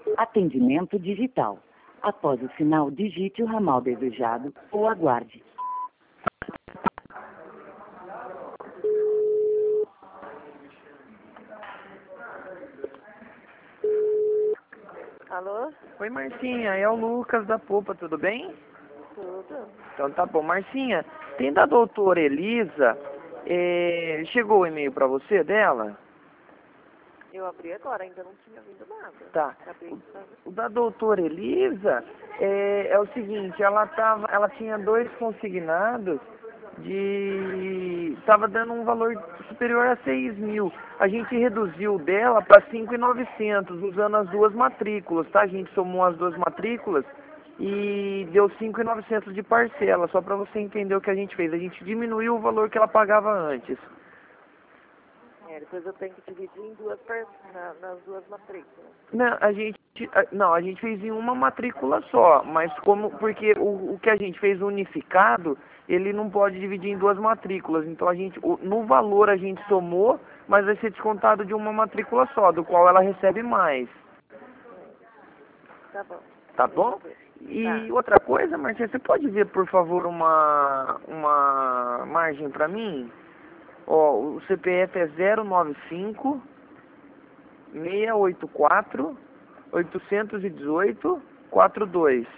Atendimento digital. Após o sinal, digite o ramal desejado ou aguarde. Alô? Oi, Marcinha, é o Lucas da Popa, tudo bem? Tudo? Então tá bom. Marcinha, tem da doutora Elisa, chegou o e-mail pra você dela? Eu abri agora, ainda não tinha vindo nada. Tá. Acabei de fazer. O da doutora Elisa é o seguinte, ela tinha 2 consignados tava dando um valor superior a 6.000. A gente reduziu o dela para 5.900, usando as 2 matrículas, tá? A gente somou as 2 matrículas e deu 5.900 de parcela, só para você entender o que a gente fez. A gente diminuiu o valor que ela pagava antes. Depois eu tenho que dividir em nas 2 matrículas. Não, a gente fez em uma matrícula só, mas porque o que a gente fez unificado, ele não pode dividir em 2 matrículas. Então no valor a gente somou, mas vai ser descontado de uma matrícula só, do qual ela recebe mais. Tá bom. Tá bom? E outra coisa, Marcinha, você pode ver, por favor, uma margem para mim? Ó, o CPF é 095 684 818 42.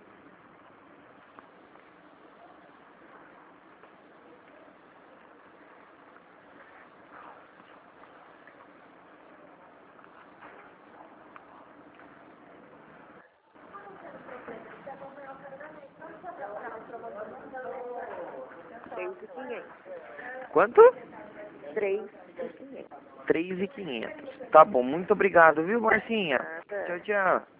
Quanto? 3.500. 3.500. Tá bom, muito obrigado, viu, Marcinha? Nada. Tchau, tchau.